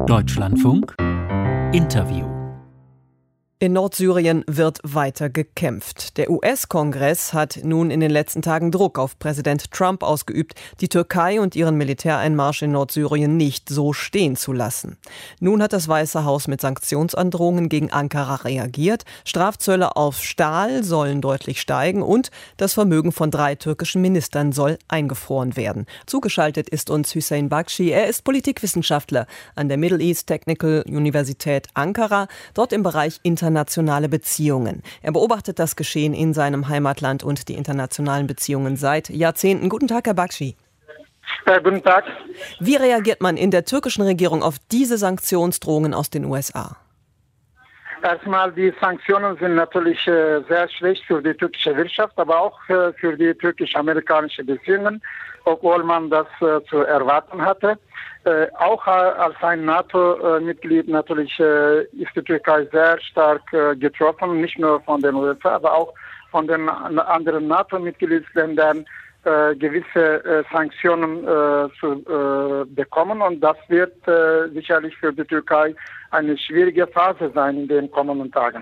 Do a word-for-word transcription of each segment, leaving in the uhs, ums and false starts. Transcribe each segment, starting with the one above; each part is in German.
Deutschlandfunk Interview. In Nordsyrien wird weiter gekämpft. Der U S-Kongress hat nun in den letzten Tagen Druck auf Präsident Trump ausgeübt, die Türkei und ihren Militäreinmarsch in Nordsyrien nicht so stehen zu lassen. Nun hat das Weiße Haus mit Sanktionsandrohungen gegen Ankara reagiert. Strafzölle auf Stahl sollen deutlich steigen und das Vermögen von drei türkischen Ministern soll eingefroren werden. Zugeschaltet ist uns Hüseyin Bakshi. Er ist Politikwissenschaftler an der Middle East Technical Universität Ankara, dort im Bereich Internationale Beziehungen. Er beobachtet das Geschehen in seinem Heimatland und die internationalen Beziehungen seit Jahrzehnten. Guten Tag, Herr Bakshi. Ja, guten Tag. Wie reagiert man in der türkischen Regierung auf diese Sanktionsdrohungen aus den U S A? Erstmal, die Sanktionen sind natürlich äh, sehr schlecht für die türkische Wirtschaft, aber auch äh, für die türkisch-amerikanische Beziehungen, obwohl man das äh, zu erwarten hatte. Äh, auch äh, als ein NATO-Mitglied natürlich äh, ist die Türkei sehr stark äh, getroffen, nicht nur von den U S A, aber auch von den anderen NATO-Mitgliedsländern äh, gewisse äh, Sanktionen äh, zu äh, bekommen. Und das wird äh, sicherlich für die Türkei eine schwierige Phase sein in den kommenden Tagen.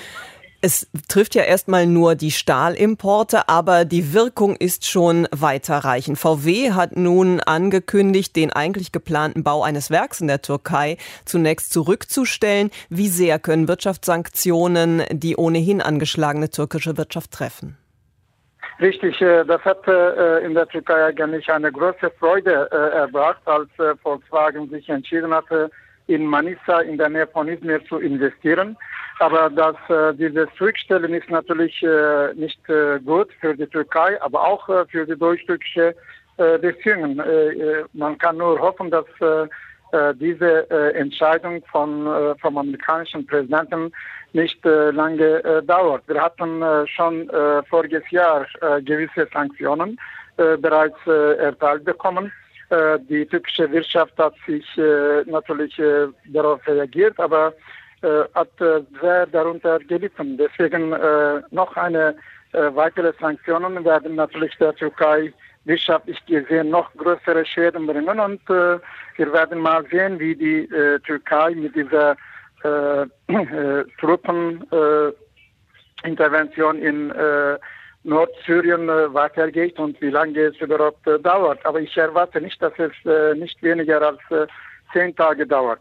Es trifft ja erstmal nur die Stahlimporte, aber die Wirkung ist schon weiterreichend. V W hat nun angekündigt, den eigentlich geplanten Bau eines Werks in der Türkei zunächst zurückzustellen. Wie sehr können Wirtschaftssanktionen die ohnehin angeschlagene türkische Wirtschaft treffen? Richtig, das hat in der Türkei eigentlich eine große Freude erbracht, als Volkswagen sich entschieden hatte, in Manisa in der Nähe von Izmir zu investieren. Aber das, äh, dieses Zurückstellen ist natürlich äh, nicht äh, gut für die Türkei, aber auch äh, für die deutsch-türkische äh, Beziehungen. Äh, man kann nur hoffen, dass äh, diese äh, Entscheidung von, äh, vom amerikanischen Präsidenten nicht äh, lange äh, dauert. Wir hatten äh, schon äh, voriges Jahr äh, gewisse Sanktionen äh, bereits äh, erteilt bekommen. Äh, die türkische Wirtschaft hat sich äh, natürlich äh, darauf reagiert, aber hat sehr darunter gelitten. Deswegen äh, noch eine äh, weitere Sanktionen werden natürlich der Türkei wirtschaftlich gesehen noch größere Schäden bringen und äh, wir werden mal sehen, wie die äh, Türkei mit dieser äh, äh, Truppenintervention äh, in äh, Nordsyrien äh, weitergeht und wie lange es überhaupt äh, dauert. Aber ich erwarte nicht, dass es äh, nicht weniger als äh, zehn Tage dauert.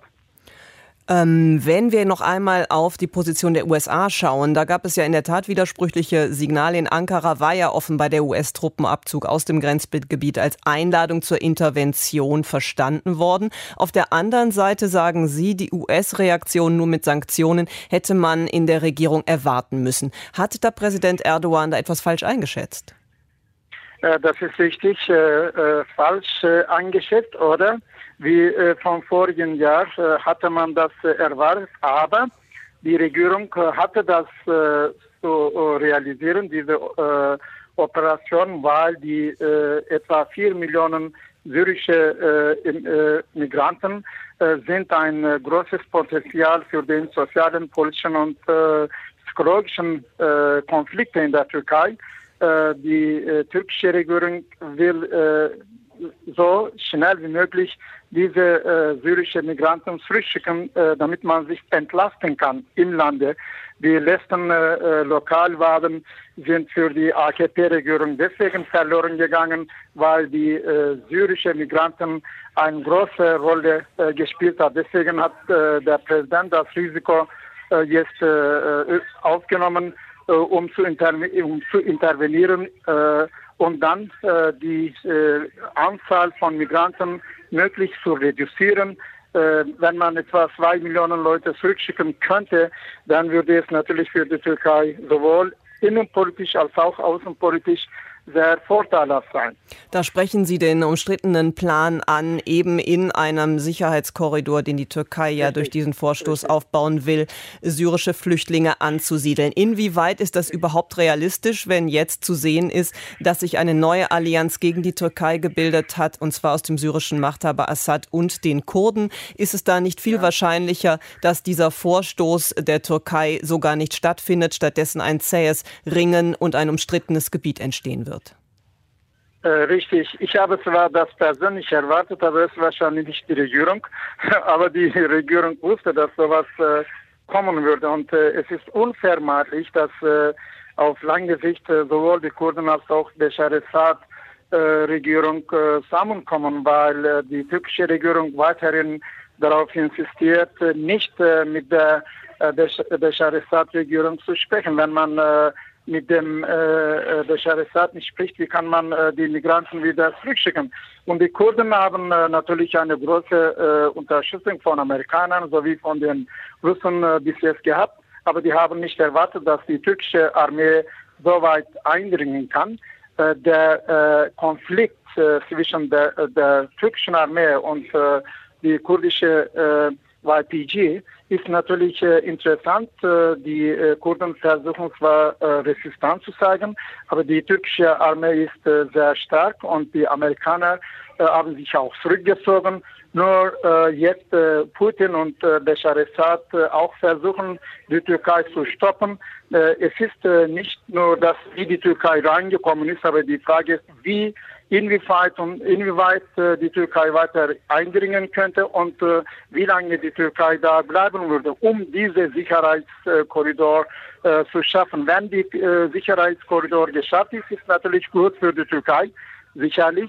Ähm, wenn wir noch einmal auf die Position der U S A schauen, da gab es ja in der Tat widersprüchliche Signale. In Ankara war ja offenbar der U S-Truppenabzug aus dem Grenzgebiet als Einladung zur Intervention verstanden worden. Auf der anderen Seite sagen Sie, die U S-Reaktion nur mit Sanktionen hätte man in der Regierung erwarten müssen. Hat da Präsident Erdogan da etwas falsch eingeschätzt? Äh, das ist richtig äh, äh, falsch äh, eingeschätzt, oder? Wie äh, vom vorigen Jahr äh, hatte man das äh, erwartet, aber die Regierung äh, hatte das äh, zu äh, realisieren, diese äh, Operation, weil die äh, etwa vier Millionen syrische äh, äh, Migranten äh, sind ein äh, großes Potenzial für den sozialen, politischen und äh, psychologischen äh, Konflikte in der Türkei. Äh, die äh, türkische Regierung will äh, so schnell wie möglich diese äh, syrische Migranten zurückschicken, äh, damit man sich entlasten kann im Lande. Die letzten äh, Lokalwahlen sind für die A K P-Regierung deswegen verloren gegangen, weil die äh, syrische Migranten eine große Rolle äh, gespielt hat. Deswegen hat äh, der Präsident das Risiko äh, jetzt äh, aufgenommen, äh, um, zu interve- um zu intervenieren äh, und dann äh, die äh, Anzahl von Migranten möglichst zu reduzieren. Äh, wenn man etwa zwei Millionen Leute zurückschicken könnte, dann würde es natürlich für die Türkei sowohl innenpolitisch als auch außenpolitisch sehr vorteilhaft sein. Da sprechen Sie den umstrittenen Plan an, eben in einem Sicherheitskorridor, den die Türkei ja durch diesen Vorstoß aufbauen will, syrische Flüchtlinge anzusiedeln. Inwieweit ist das überhaupt realistisch, wenn jetzt zu sehen ist, dass sich eine neue Allianz gegen die Türkei gebildet hat, und zwar aus dem syrischen Machthaber Assad und den Kurden? Ist es da nicht viel ja. wahrscheinlicher, dass dieser Vorstoß der Türkei sogar nicht stattfindet, stattdessen ein zähes Ringen und ein umstrittenes Gebiet entstehen wird? Äh, richtig. Ich habe zwar das persönlich erwartet, aber es war wahrscheinlich nicht die Regierung. Aber die Regierung wusste, dass sowas äh, kommen würde. Und äh, es ist unvermeidlich, dass äh, auf lange Sicht äh, sowohl die Kurden als auch die Bashar al-Assad äh, Regierung äh, zusammenkommen, weil äh, die türkische Regierung weiterhin darauf insistiert, äh, nicht äh, mit der äh, Bashar al-Assad Regierung zu sprechen. Wenn man äh, mit dem äh, Bashar al-Assad nicht spricht, wie kann man äh, die Migranten wieder zurückschicken? Und die Kurden haben äh, natürlich eine große äh, Unterstützung von Amerikanern sowie von den Russen äh, bis jetzt gehabt, aber die haben nicht erwartet, dass die türkische Armee so weit eindringen kann. Äh, der äh, Konflikt äh, zwischen der, der türkischen Armee und äh, die kurdische äh, Y P G ist natürlich äh, interessant. Äh, die äh, Kurden versuchen zwar äh, Resistenz zu zeigen, aber die türkische Armee ist äh, sehr stark und die Amerikaner äh, haben sich auch zurückgezogen. Nur äh, jetzt äh, Putin und äh, Bashar al-Assad äh, auch versuchen, die Türkei zu stoppen. Äh, es ist äh, nicht nur, dass wie die Türkei reingekommen ist, aber die Frage ist, wie inwieweit und inwieweit äh, die Türkei weiter eindringen könnte und äh, wie lange die Türkei da bleiben würde, um diese Sicherheitskorridor äh, zu schaffen. Wenn die äh, Sicherheitskorridor geschafft ist, ist natürlich gut für die Türkei, sicherlich.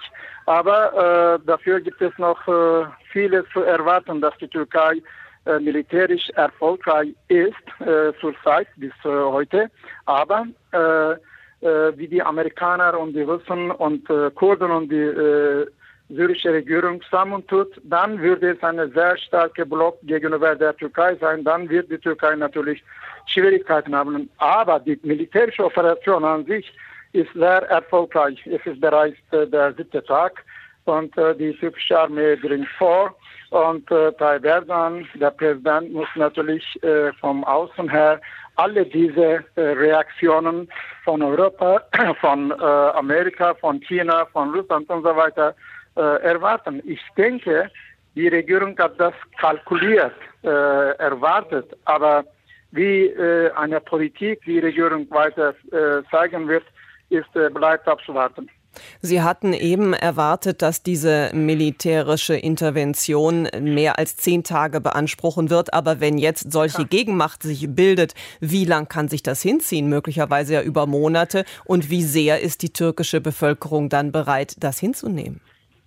Aber äh, dafür gibt es noch äh, vieles zu erwarten, dass die Türkei äh, militärisch erfolgreich ist äh, zurzeit bis äh, heute. Aber äh, wie die Amerikaner und die Russen und äh, Kurden und die äh, syrische Regierung zusammentut, dann würde es eine sehr starke Block gegenüber der Türkei sein. Dann wird die Türkei natürlich Schwierigkeiten haben. Aber die militärische Operation an sich ist sehr erfolgreich. Es ist bereits äh, der siebte Tag und äh, die türkische Armee dringt vor. Und äh, Tayyip Erdoğan, der Präsident, muss natürlich äh, vom Außen her alle diese äh, Reaktionen von Europa, von äh, Amerika, von China, von Russland und so weiter äh, erwarten. Ich denke, die Regierung hat das kalkuliert, äh, erwartet, aber wie äh, eine Politik die Regierung weiter äh, zeigen wird, ist, äh, bleibt abzuwarten. Sie hatten eben erwartet, dass diese militärische Intervention mehr als zehn Tage beanspruchen wird. Aber wenn jetzt solche ja. Gegenmacht sich bildet, wie lang kann sich das hinziehen? Möglicherweise ja über Monate. Und wie sehr ist die türkische Bevölkerung dann bereit, das hinzunehmen?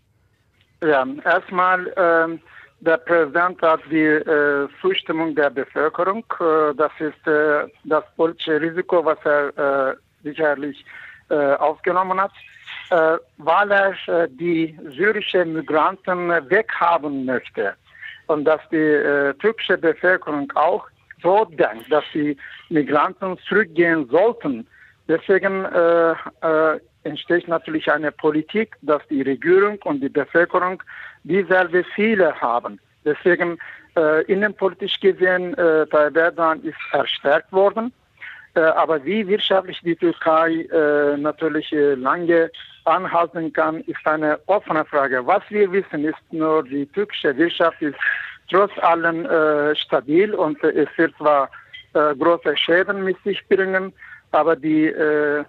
Ja, erstmal, äh, der Präsident hat die äh, Zustimmung der Bevölkerung. Äh, das ist äh, das politische Risiko, was er äh, sicherlich äh, aufgenommen hat. Äh, weil er äh, die syrischen Migranten äh, weghaben möchte und dass die äh, türkische Bevölkerung auch so denkt, dass die Migranten zurückgehen sollten. Deswegen äh, äh, entsteht natürlich eine Politik, dass die Regierung und die Bevölkerung dieselbe Ziele haben. Deswegen äh, innenpolitisch gesehen, äh, Tayyip Erdoğan ist verstärkt worden. Äh, aber wie wirtschaftlich die Türkei äh, natürlich äh, lange anhalten kann, ist eine offene Frage. Was wir wissen, ist nur, die türkische Wirtschaft ist trotz allem äh, stabil und äh, es wird zwar äh, große Schäden mit sich bringen, aber die äh,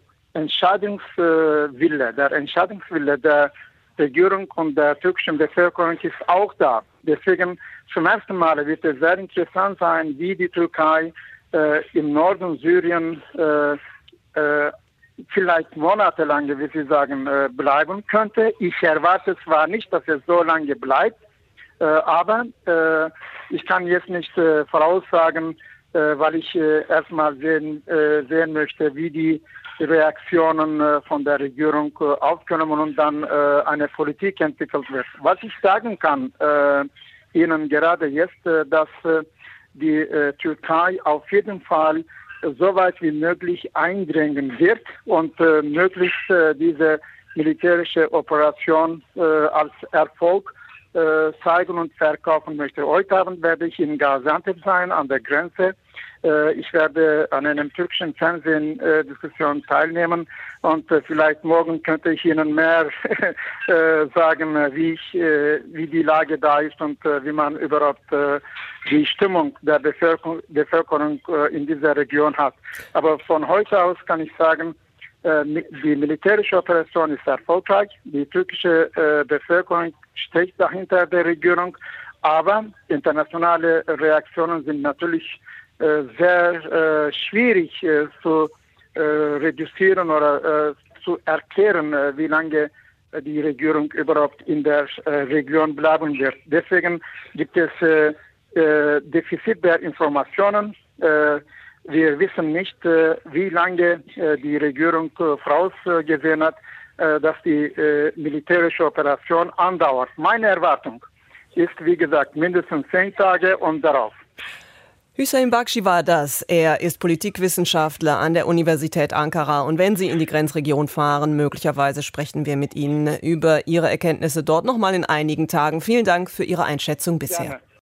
Entscheidungswille, der Entscheidungswille der Regierung und der türkischen Bevölkerung ist auch da. Deswegen zum ersten Mal wird es sehr interessant sein, wie die Türkei äh, im Norden Syrien äh, äh, vielleicht monatelang, wie Sie sagen, äh, bleiben könnte. Ich erwarte zwar nicht, dass es so lange bleibt, äh, aber äh, ich kann jetzt nicht äh, voraussagen, äh, weil ich äh, erstmal sehen, äh, sehen möchte, wie die Reaktionen äh, von der Regierung äh, aufgenommen und dann äh, eine Politik entwickelt wird. Was ich sagen kann äh, Ihnen gerade jetzt, äh, dass äh, die äh, Türkei auf jeden Fall so weit wie möglich eindringen wird und äh, möglichst äh, diese militärische Operation äh, als Erfolg äh, zeigen und verkaufen möchte. Heute Abend werde ich in Gaziantep sein, an der Grenze. Äh, ich werde an einem türkischen Fernsehdiskussion äh, teilnehmen und äh, vielleicht morgen könnte ich Ihnen mehr äh, sagen, wie, ich, äh, wie die Lage da ist und äh, wie man überhaupt äh, die Stimmung der Bevölkerung, Bevölkerung äh, in dieser Region hat. Aber von heute aus kann ich sagen, Die militärische Operation ist erfolgreich. Die türkische Bevölkerung steht dahinter der Regierung. Aber internationale Reaktionen sind natürlich sehr schwierig zu reduzieren oder zu erklären, wie lange die Regierung überhaupt in der Region bleiben wird. Deswegen gibt es Defizit der Informationen. Wir wissen nicht, wie lange die Regierung vorausgesehen hat, dass die militärische Operation andauert. Meine Erwartung ist, wie gesagt, mindestens zehn Tage und darauf. Hüseyin Bakshi war das. Er ist Politikwissenschaftler an der Universität Ankara. Und wenn Sie in die Grenzregion fahren, möglicherweise sprechen wir mit Ihnen über Ihre Erkenntnisse dort nochmal in einigen Tagen. Vielen Dank für Ihre Einschätzung bisher. Gerne.